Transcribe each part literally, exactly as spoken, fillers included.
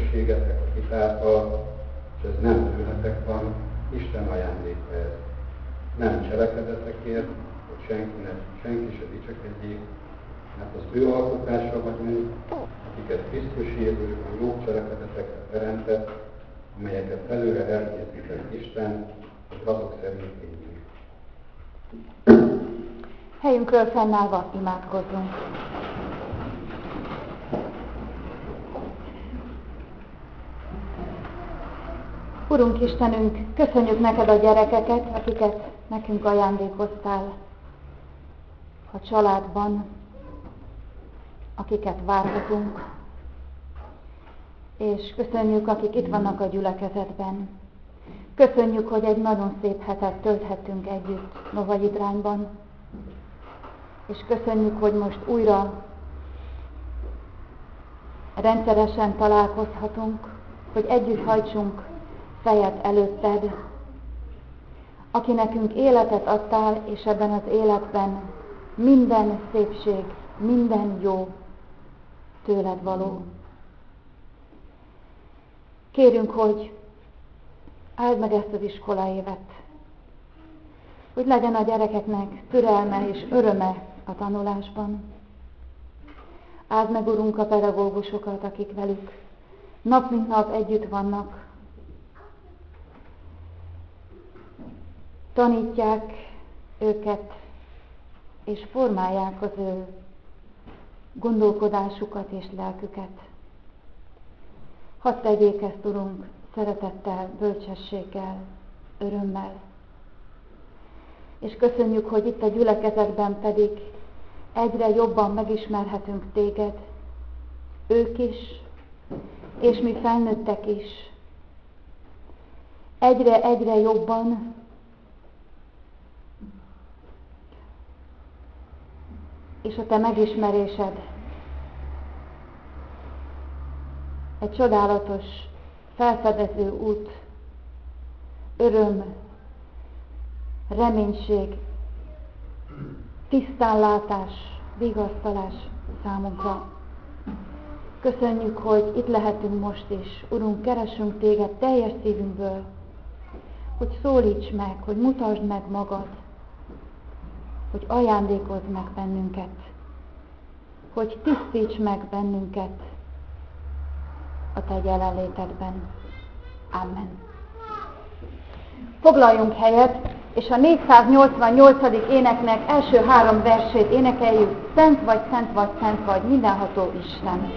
tisztességetek a hitáltal, és ez nem tőletek van, Isten ajándéka ez. Nem cselekedetekért, hogy senki, ne, senki se dicsekedjék, mert az ő alkotása vagyunk, akiket Krisztus Jézusban jó cselekedetekre teremtett, amelyeket előre elkészített Isten, hogy azok szerint éljünk. Helyünkről fennállva imádkozzunk. Urunk Istenünk, köszönjük neked a gyerekeket, akiket nekünk ajándékoztál a családban, akiket várhatunk, és köszönjük, akik itt vannak a gyülekezetben. Köszönjük, hogy egy nagyon szép hetet tölthettünk együtt Novagyitrányban, és köszönjük, hogy most újra rendszeresen találkozhatunk, hogy együtt hajtsunk fejet előtted, aki nekünk életet adtál, és ebben az életben minden szépség, minden jó tőled való. Kérünk, hogy áld meg ezt az iskolaévet, hogy legyen a gyerekeknek türelme és öröme a tanulásban. Áld meg, Urunk, a pedagógusokat, akik velük nap mint nap együtt vannak. Tanítják őket, és formálják az ő gondolkodásukat és lelküket. Hadd tegyék ezt, Urunk, szeretettel, bölcsességgel, örömmel. És köszönjük, hogy itt a gyülekezetben pedig egyre jobban megismerhetünk téged, ők is, és mi felnőttek is. Egyre-egyre jobban és a te megismerésed egy csodálatos, felfedező út, öröm, reménység, tisztánlátás, vigasztalás számunkra. Köszönjük, hogy itt lehetünk most is. Urunk, keresünk téged teljes szívünkből, hogy szólíts meg, hogy mutasd meg magad, hogy ajándékozz meg bennünket, hogy tisztíts meg bennünket a te jelenlétedben. Amen. Foglaljunk helyet, és a négyszáznyolcvannyolcadik éneknek első három versét énekeljük. Szent vagy, szent vagy, szent vagy, mindenható Isten.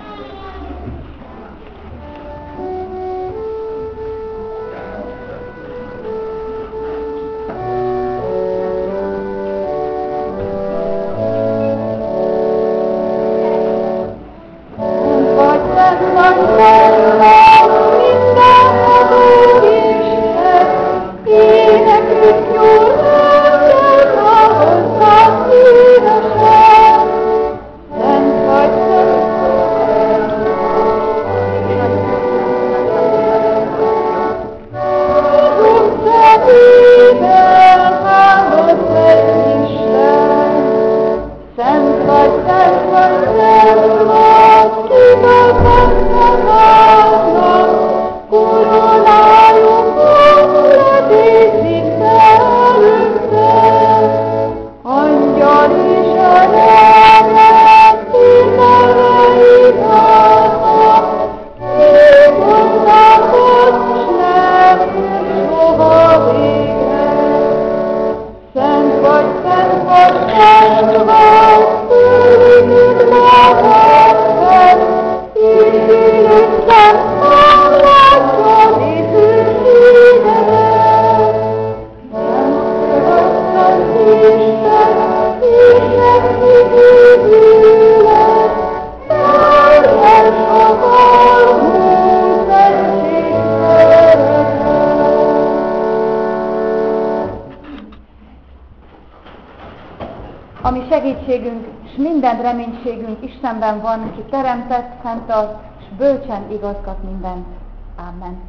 Segítségünk és minden reménységünk Istenben van, aki teremtett, fenntart, és bölcsen igazgat mindent. Amen.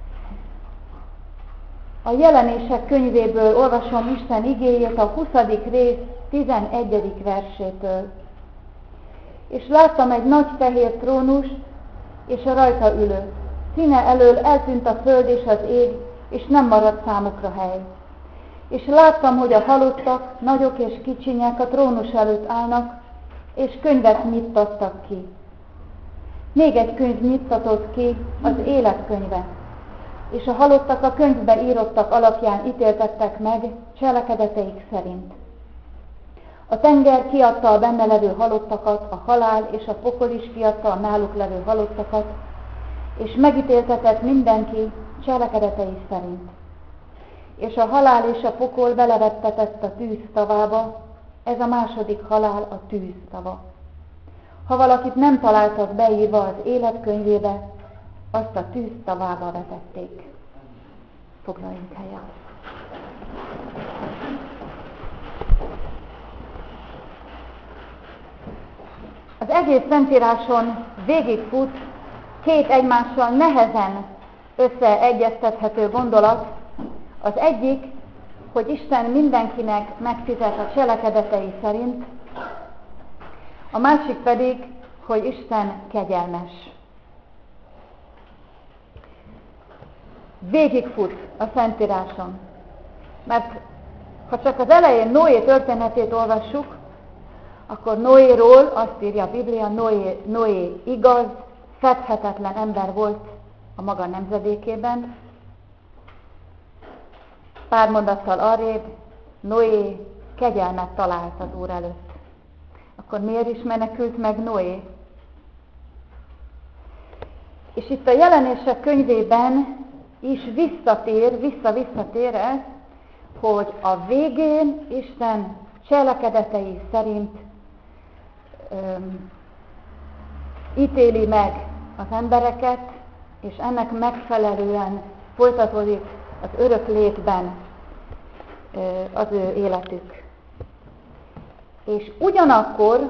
A Jelenések könyvéből olvasom Isten igéjét, a huszadik rész tizenegyedik versétől. És láttam egy nagy fehér trónust, és a rajta ülő. Színe elől eltűnt a föld és az ég, és nem maradt számukra hely. És láttam, hogy a halottak, nagyok és kicsinyek a trónus előtt állnak, és könyvet nyittattak ki. Még egy könyv nyittatott ki, az életkönyve, és a halottak a könyvbe írottak alapján ítéltettek meg cselekedeteik szerint. A tenger kiadta a benne levő halottakat, a halál és a pokol is kiadta a náluk levő halottakat, és megítéltetett mindenki cselekedetei szerint. És a halál és a pokol belevettetett a tűz tavába, ez a második halál, a tűz tava. Ha valakit nem találtak beírva az életkönyvébe, azt a tűz tavába vetették. Foglaljunk helyet. Az egész Szentíráson végigfut két egymással nehezen összeegyeztethető gondolat. Az egyik, hogy Isten mindenkinek megfizet a cselekedetei szerint, a másik pedig, hogy Isten kegyelmes. Végigfut a Szentíráson. Mert ha csak az elején Noé történetét olvassuk, akkor Noéról azt írja a Biblia, Noé, Noé igaz, fedhetetlen ember volt a maga nemzedékében. Pár mondattal arrébb, Noé kegyelmet talált az Úr előtt. Akkor miért is menekült meg Noé? És itt a Jelenések könyvében is visszatér, vissza-visszatér ez, hogy a végén Isten cselekedetei szerint öm, ítéli meg az embereket, és ennek megfelelően folytatódik az örök létben ö, az ő életük. És ugyanakkor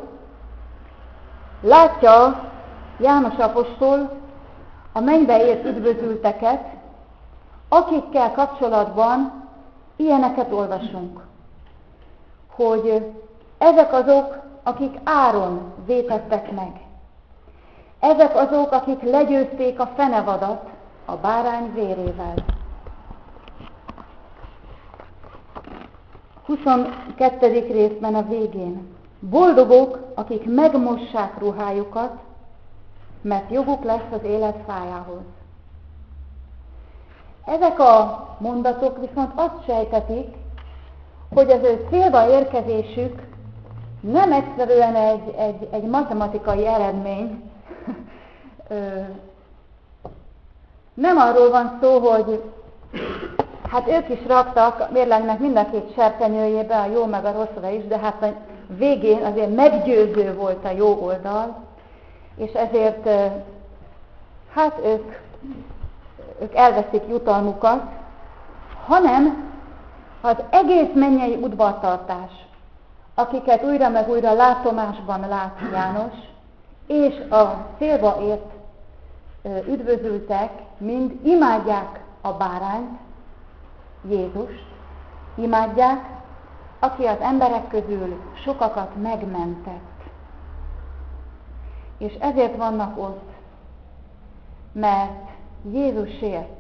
látja János apostol a mennybe ért üdvözülteket, akikkel kapcsolatban ilyeneket olvasunk, hogy ezek azok, akik áron vétettek meg. Ezek azok, akik legyőzték a fenevadat a bárány vérével. huszonkettedik részben a végén. Boldogok, akik megmossák ruhájukat, mert joguk lesz az élet fájához. Ezek a mondatok viszont azt sejtetik, hogy az ő célba érkezésük nem egyszerűen egy, egy, egy matematikai eredmény, nem arról van szó, hogy hát ők is raktak mérlegnek mind a két serpenyőjébe, a jó meg a rosszra is, de hát a végén azért meggyőző volt a jó oldal, és ezért hát ők, ők elveszik jutalmukat, hanem az egész mennyei udvartartás, akiket újra meg újra látomásban lát János, és a célba ért üdvözültek, mind imádják a bárányt, Jézust, imádják, aki az emberek közül sokakat megmentett. És ezért vannak ott, mert Jézusért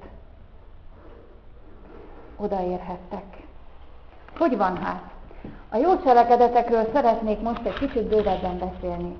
odaérhettek. Hogy van hát? A jó cselekedetekről szeretnék most egy kicsit bővebben beszélni.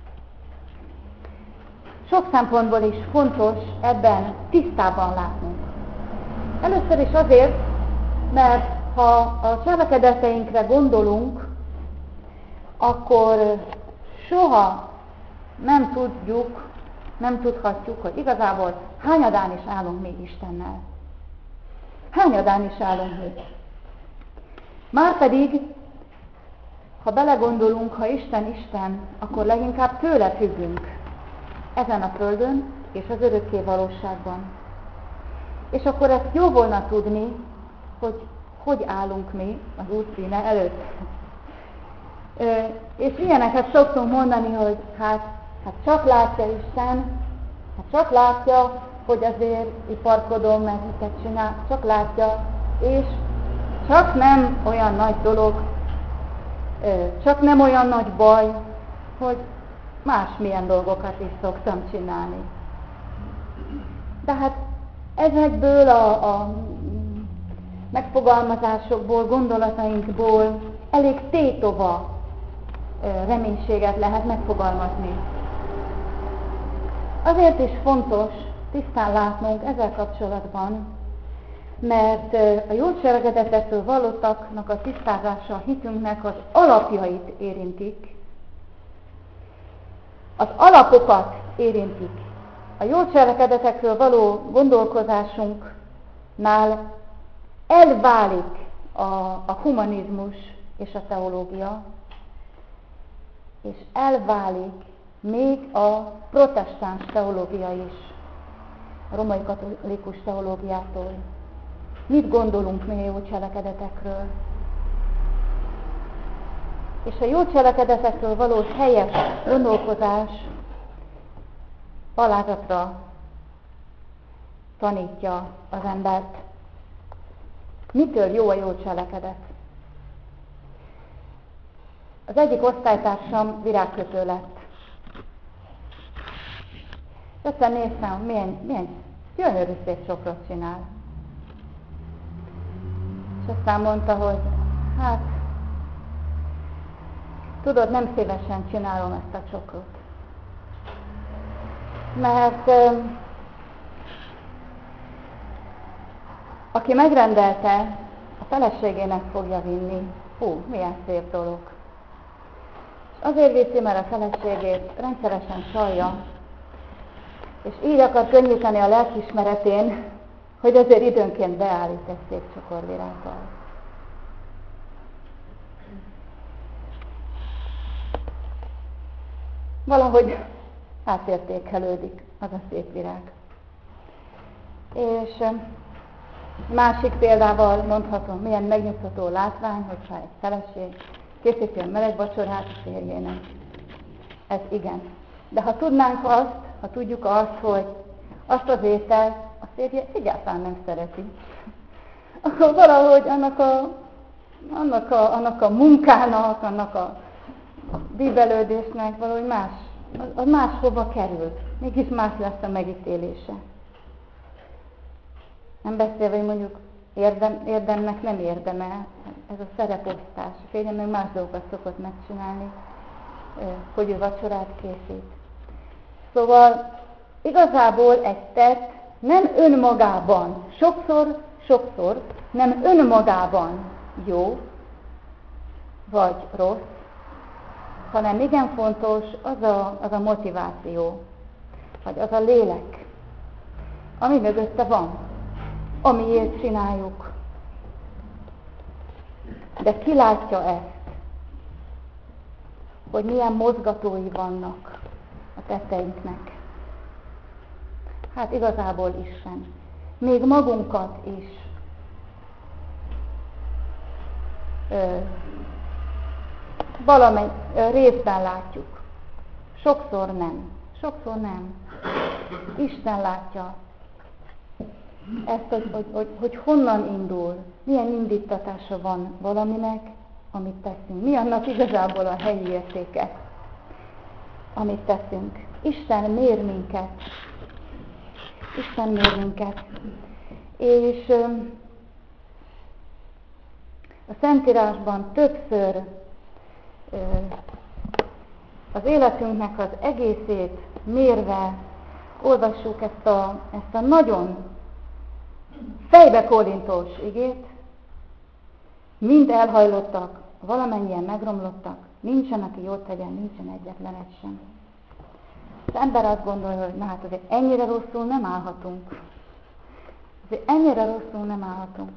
Sok szempontból is fontos ebben tisztában látnunk. Először is azért, mert ha a cselekedeteinkre gondolunk, akkor soha nem tudjuk, nem tudhatjuk, hogy igazából hányadán is állunk még Istennel. Hányadán is állunk még. Márpedig, ha belegondolunk, ha Isten Isten, akkor leginkább tőle függünk ezen a földön és az örökké valóságban. És akkor ezt jó volna tudni, hogy hogy állunk mi az Úr színe előtt. Ö, és ilyeneket szoktunk mondani, hogy hát, hát csak látja Isten, hát csak látja, hogy azért iparkodom, meg miket csinál, csak látja, és csak nem olyan nagy dolog, ö, csak nem olyan nagy baj, hogy másmilyen dolgokat is szoktam csinálni. De hát ezekből a, a megfogalmazásokból, gondolatainkból elég tétova reménységet lehet megfogalmazni. Azért is fontos tisztán látnunk ezzel kapcsolatban, mert a jó cselekedetekről vallottaknak a tisztázása a hitünknek az alapjait érintik, az alapokat érintik. A jó cselekedetekről való gondolkozásunknál elválik a, a humanizmus és a teológia, és elválik még a protestáns teológia is, a római katolikus teológiától. Mit gondolunk mi a jó cselekedetekről? És a jó cselekedetekről való helyes gondolkozás alázatra tanítja az embert. Mitől jó a jó cselekedet? Az egyik osztálytársam virágkötő lett. És aztán néztem, milyen, milyen gyönyörű szép csokrot csinál. És aztán mondta, hogy hát, tudod, nem szívesen csinálom ezt a csokrot. Mert euh, aki megrendelte, a feleségének fogja vinni. Hú, milyen szép dolog. És azért viszi, mert a feleségét rendszeresen csalja, és így akar könnyíteni a lelkiismeretén, hogy azért időnként beállít egy szép csokorvirággal. Valahogy átértékelődik az a szép virág. És másik példával mondhatom, milyen megnyugtató látvány, hogyha egy feleség készíti a meleg vacsorát a férjének. Ez igen. De ha tudnánk azt, ha tudjuk azt, hogy azt az ételt a férje egyáltalán nem szereti, akkor valahogy annak a, annak a, annak a munkának, annak a bíbelődésnek valahogy más, az, az máshova kerül. Mégis más lesz a megítélése. Nem beszélve, hogy mondjuk érdem, érdemnek nem érdemel, ez a szereposztás. A férjem meg más dolgokat szokott megcsinálni, hogy ő vacsorát készít. Szóval igazából egy tett nem önmagában, sokszor, sokszor nem önmagában jó vagy rossz, hanem igen fontos az a, az a motiváció, vagy az a lélek, ami mögötte van, amiért csináljuk. De ki látja ezt, hogy milyen mozgatói vannak a tetteinknek? Hát igazából Isten. Még magunkat is ö, valamely ö, részben látjuk. Sokszor nem. Sokszor nem. Isten látja ezt, hogy, hogy, hogy, hogy honnan indul, milyen indítatása van valaminek, amit teszünk. Mi annak igazából a helyi értéke, amit teszünk. Isten mér minket. Isten mér minket. És a Szentírásban többször az életünknek az egészét mérve olvassuk ezt a, ezt a nagyon fejbekólintós igét. Mind elhajlottak, valamennyien megromlottak, nincsen, aki jót tegyen, nincsen egyetlen egy sem. Az ember azt gondolja, hogy na hát azért ennyire rosszul nem állhatunk. Azért ennyire rosszul nem állhatunk.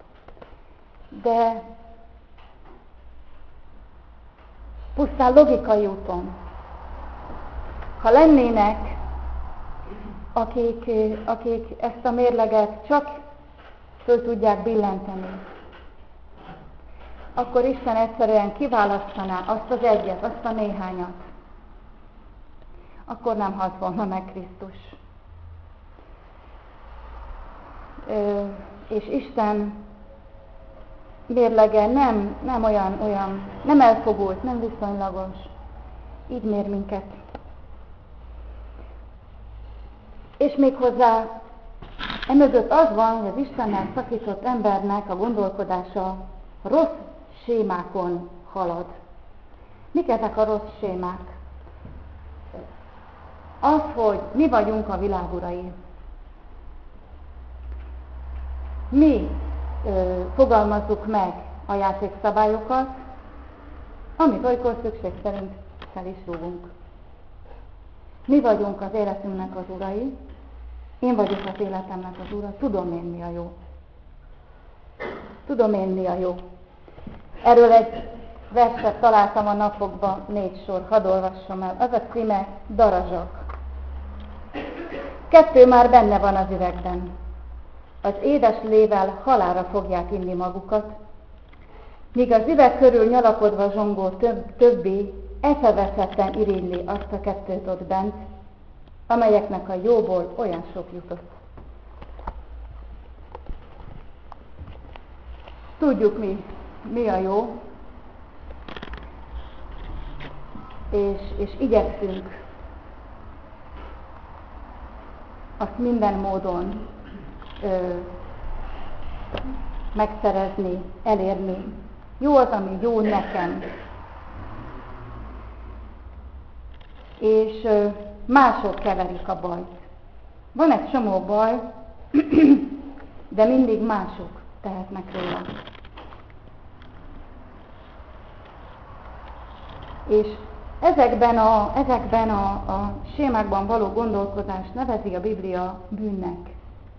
De pusztán logikai úton, ha lennének, akik, akik ezt a mérleget csak föl tudják billenteni, akkor Isten egyszerűen kiválasztaná azt az egyet, azt a néhányat. Akkor nem halt volna meg Krisztus. Ö, és Isten mérlege nem, nem olyan, olyan, nem elfogult, nem viszonylagos. Így mér minket. És méghozzá emögött az van, hogy az Istennel szakított embernek a gondolkodása rossz sémákon halad. Mik ezek a rossz sémák? Az, hogy mi vagyunk a világ urai. Mi ö, fogalmazzuk meg a játékszabályokat, amit olykor szükség szerint fel is rúgunk. Mi vagyunk az életünknek az urai, én vagyok az életemnek az ura, tudom én mi a jó. Tudom én mi a jó. Erről egy verset találtam a napokban, négy sor, hadd olvassam el. Az a címe Darazsak. Kettő már benne van az üvegben. Az édes lével halálra fogják inni magukat, míg az üveg körül nyalakodva zsongó több, többi eszeveszetten irigyli azt a kettőt ott bent, amelyeknek a jóból olyan sok jutott. Tudjuk mi, mi a jó, és, és igyekszünk azt minden módon ö, megszerezni, elérni. Jó az, ami jó nekem. És ö, mások keverik a bajt. Van egy csomó baj, de mindig mások tehetnek róla. És ezekben a, ezekben a, a sémákban való gondolkodást nevezi a Biblia bűnnek.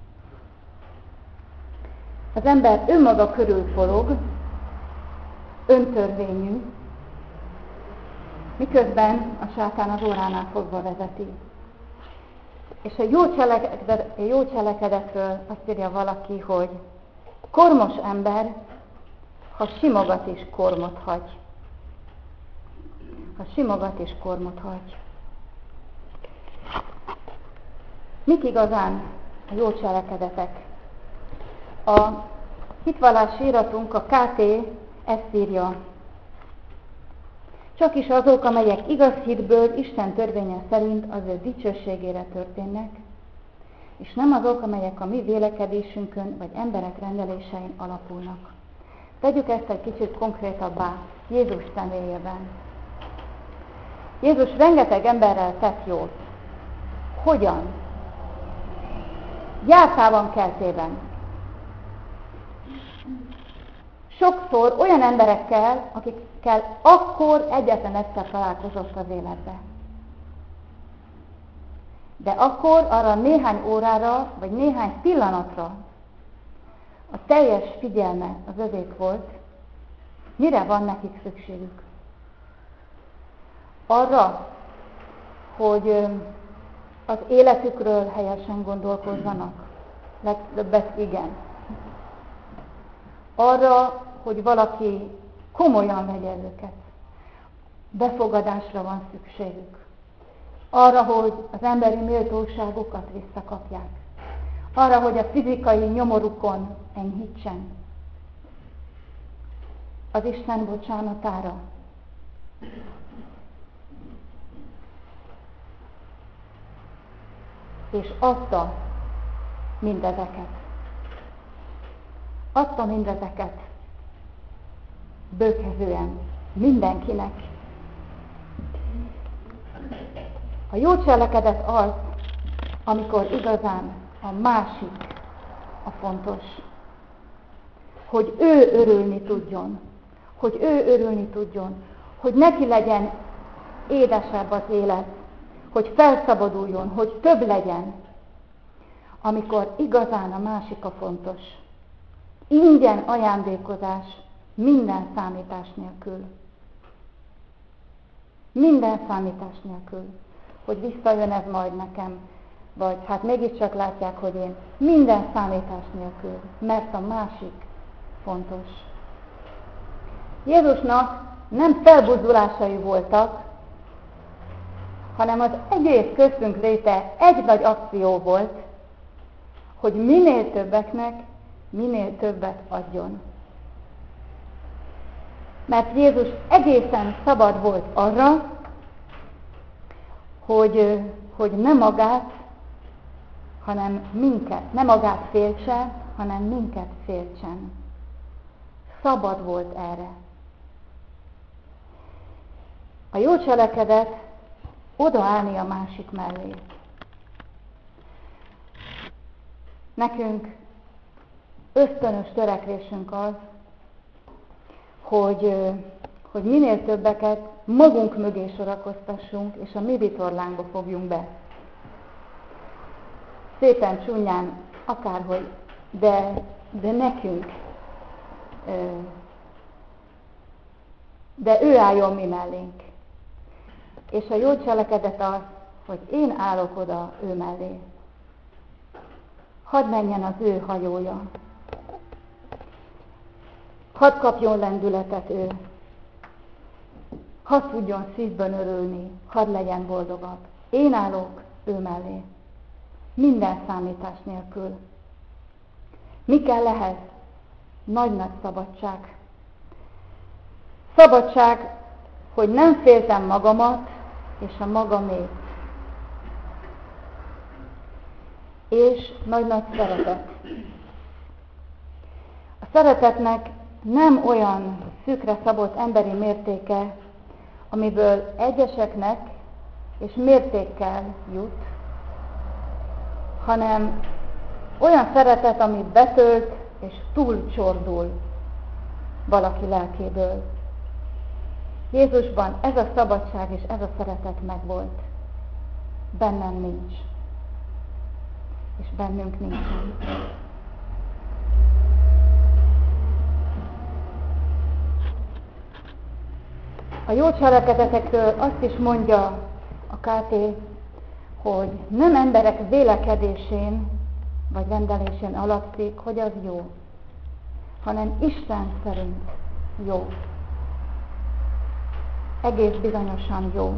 Az ember önmaga körül forog, öntörvényű, miközben a sátán az óránál fogva vezeti. És a jó, cselekedet, a jó cselekedetről azt írja valaki, hogy kormos ember, ha simogat is kormot hagy. Ha simogat és kormot hagy. Mik igazán a jó cselekedetek? A hitvallási íratunk, a ká té ezt írja. Csak is azok, amelyek igaz hitből, Isten törvénye szerint az ő dicsőségére történnek, és nem azok, amelyek a mi vélekedésünkön vagy emberek rendelésein alapulnak. Tegyük ezt egy kicsit konkrétabbá Jézus személyében. Jézus rengeteg emberrel tett jót. Hogyan? Jártában keltében. Sokszor olyan emberekkel, akikkel akkor egyetlen egyszer találkozott az életbe. De akkor arra néhány órára, vagy néhány pillanatra a teljes figyelme az övék volt. Mire van nekik szükségük? Arra, hogy az életükről helyesen gondolkozzanak. Legtöbbet igen. Arra, hogy valaki komolyan vegye őket. Befogadásra van szükségük. Arra, hogy az emberi méltóságukat visszakapják. Arra, hogy a fizikai nyomorukon enyhítsen. Az Isten bocsánatára. És adta mindezeket. Adta mindezeket bőkezően mindenkinek. A jó cselekedet az, amikor igazán a másik a fontos. Hogy ő örülni tudjon. Hogy ő örülni tudjon. Hogy neki legyen édesebb az élet. Hogy felszabaduljon, hogy több legyen. Amikor igazán a másik a fontos. Ingyen ajándékozás minden számítás nélkül. Minden számítás nélkül. Hogy visszajön ez majd nekem, vagy hát mégiscsak látják, hogy én minden számítás nélkül, mert a másik fontos. Jézusnak nem felbuzdulásai voltak, hanem az egész köztünk léte egy nagy akció volt, hogy minél többeknek minél többet adjon. Mert Jézus egészen szabad volt arra, hogy, hogy ne magát, hanem minket, nem magát féltse, hanem minket féltsen. Szabad volt erre. A jó cselekedet odaállni a másik mellé. Nekünk ösztönös törekvésünk az, hogy, hogy minél többeket magunk mögé sorakoztassunk, és a mi vitorlánkba fogjunk be. Szépen csúnyán, akárhogy, de, de nekünk, de ő álljon mi mellénk. És a jó cselekedet az, hogy én állok oda ő mellé. Hadd menjen az ő hajója. Hadd kapjon lendületet ő. Hadd tudjon szívben örülni, hadd legyen boldogabb. Én állok ő mellé. Minden számítás nélkül. Mi kell ehhez? Nagy-nagy szabadság. Szabadság, hogy nem féltem magamat és a magamét. És nagy-nagy szeretet. A szeretetnek nem olyan szűkre szabott emberi mértéke, amiből egyeseknek és mértékkel jut, hanem olyan szeretet, amit betölt és túlcsordul valaki lelkéből. Jézusban ez a szabadság és ez a szeretet megvolt. Bennem nincs. És bennünk nincsen. A jó cselekedetekről azt is mondja a ká té, hogy nem emberek vélekedésén vagy rendelésén alapszik, hogy az jó, hanem Isten szerint jó. Egész bizonyosan jó.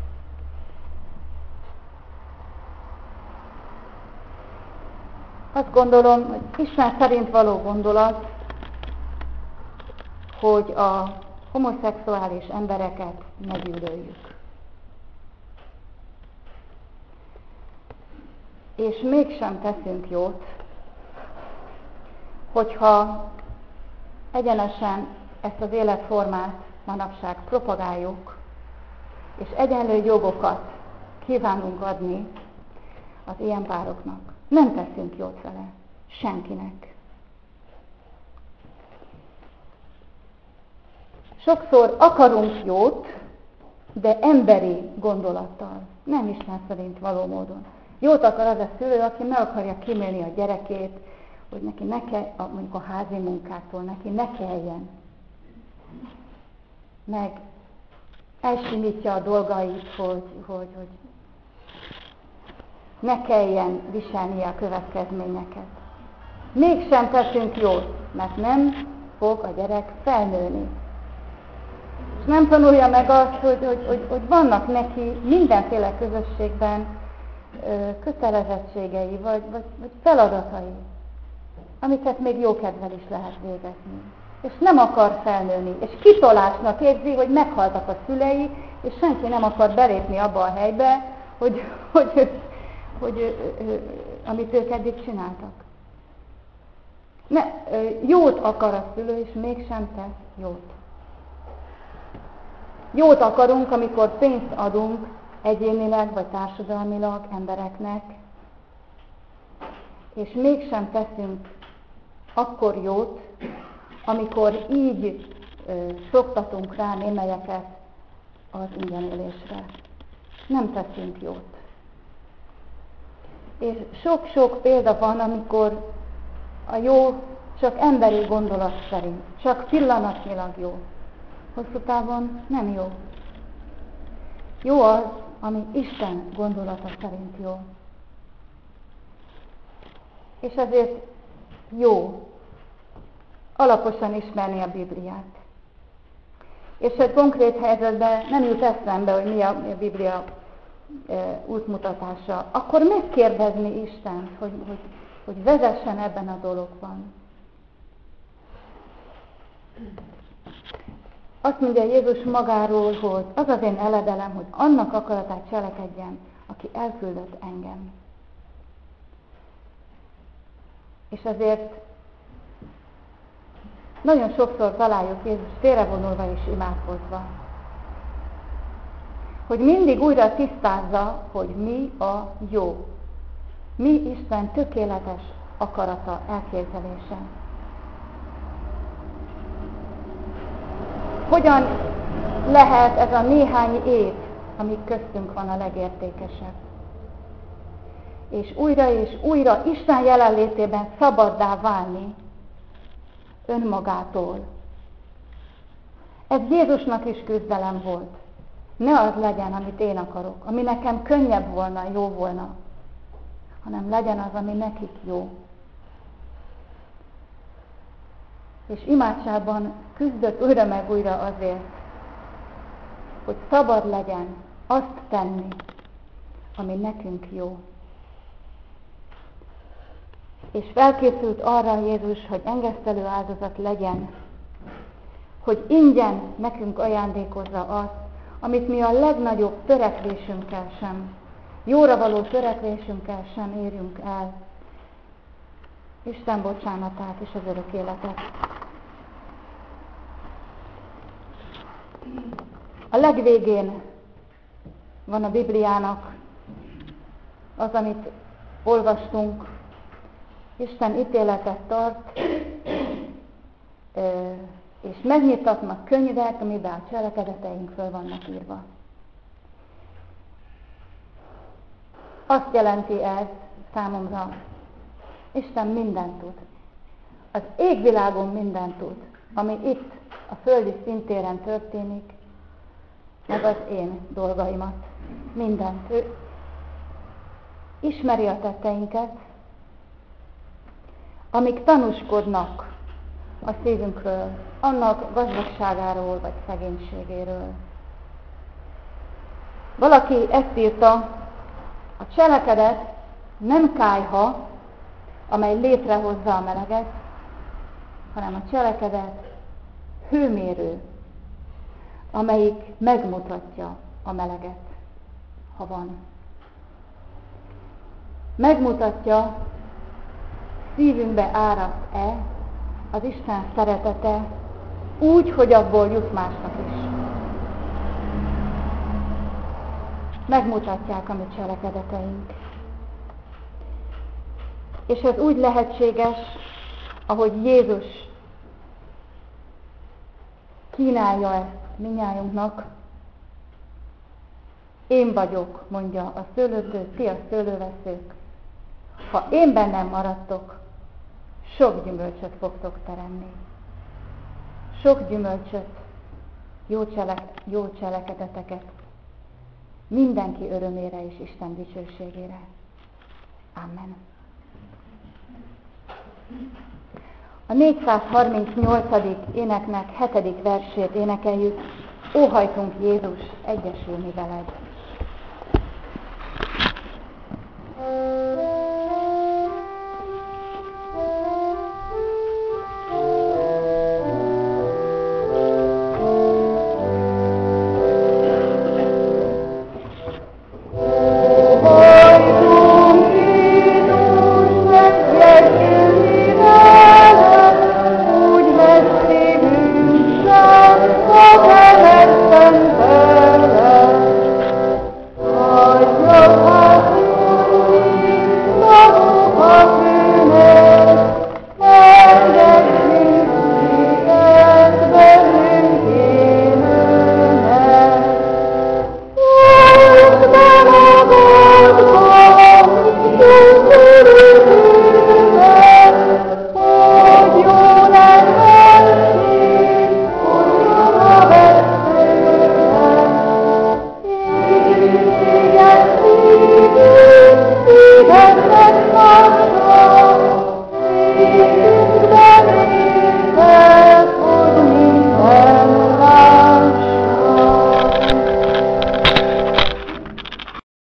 Azt gondolom, hogy Isten szerint való gondolat, hogy a homoszexuális embereket meggyűlöljük. És mégsem teszünk jót, hogyha egyenesen ezt az életformát manapság propagáljuk, és egyenlő jogokat kívánunk adni az ilyen pároknak. Nem teszünk jót vele. Senkinek. Sokszor akarunk jót, de emberi gondolattal, nem Isten szerint való módon. Jót akar az a szülő, aki meg akarja kímélni a gyerekét, hogy neki ne kell, mondjuk a házi munkáktól, neki ne kelljen. Meg elsimítja a dolgait, hogy, hogy, hogy ne kelljen viselnie a következményeket. Mégsem teszünk jót, mert nem fog a gyerek felnőni. És nem tanulja meg azt, hogy, hogy, hogy, hogy vannak neki mindenféle közösségben ö, kötelezettségei, vagy, vagy, vagy feladatai, amiket még jókedvel is lehet végezni. És nem akar felnőni, és kitolásnak érzi, hogy meghaltak a szülei, és senki nem akar belépni abba a helybe, hogy, hogy, hogy, hogy amit ők eddig csináltak. Ne, jót akar a szülő, és mégsem tesz jót. Jót akarunk, amikor pénzt adunk egyénileg vagy társadalmilag embereknek, és mégsem teszünk akkor jót, amikor így ö, szoktatunk rá némelyeket az ingyenélésre. Nem teszünk jót. És sok-sok példa van, amikor a jó csak emberi gondolat szerint, csak pillanatnyilag jó. Hosszú távon nem jó. Jó az, ami Isten gondolata szerint jó. És ezért jó alaposan ismerni a Bibliát. És egy konkrét helyzetben nem jut eszembe, hogy mi a, mi a Biblia e, útmutatása, akkor megkérdezni Istent, hogy, hogy, hogy vezessen ebben a dologban. Azt mondja Jézus magáról, hogy az az én eledelem, hogy annak akaratát cselekedjen, aki elküldött engem. És azért nagyon sokszor találjuk Jézus félrevonulva és imádkozva, hogy mindig újra tisztázza, hogy mi a jó, mi Isten tökéletes akarata, elképzelése. Hogyan lehet ez a néhány év, ami köztünk van, a legértékesebb? És újra és újra Isten jelenlétében szabaddá válni önmagától. Ez Jézusnak is küzdelem volt. Ne az legyen, amit én akarok, ami nekem könnyebb volna, jó volna, hanem legyen az, ami nekik jó. És imádságban küzdött újra meg újra azért, hogy szabad legyen azt tenni, ami nekünk jó. És felkészült arra Jézus, hogy engesztelő áldozat legyen, hogy ingyen nekünk ajándékozza azt, amit mi a legnagyobb törekvésünkkel sem, jóra való törekvésünkkel sem érjünk el, Isten bocsánatát és az örök életet. A legvégén van a Bibliának az, amit olvastunk. Isten ítéletet tart, és megnyitatnak könyvet, amiben a cselekedeteink föl vannak írva. Azt jelenti ez számomra, Isten mindent tud. Az égvilágon mindent tud, ami itt a földi szintéren történik, meg az én dolgaimat. Mindent. Ő ismeri a tetteinket, amik tanúskodnak a szívünkről, annak gazdagságáról vagy szegénységéről. Valaki ezt írta, a cselekedet nem kályha, amely létrehozza a meleget, hanem a cselekedet hőmérő, amelyik megmutatja a meleget, ha van. Megmutatja, szívünkbe áraszt-e az Isten szeretete úgy, hogy abból jut másnak is. Megmutatják a mi cselekedeteink. És ez úgy lehetséges, ahogy Jézus kínálja ezt minnyájunknak. Én vagyok, mondja a szőlőtő, ti a szőlőveszők. Ha én bennem maradtok, sok gyümölcsöt fogtok teremni. Sok gyümölcsöt, jó, cselek, jó cselekedeteket, mindenki örömére és Isten dicsőségére. Amen. A négyszázharmincnyolcadik éneknek hetedik versét énekeljük. Óhajtunk Jézus, egyesülni veled. Let's go!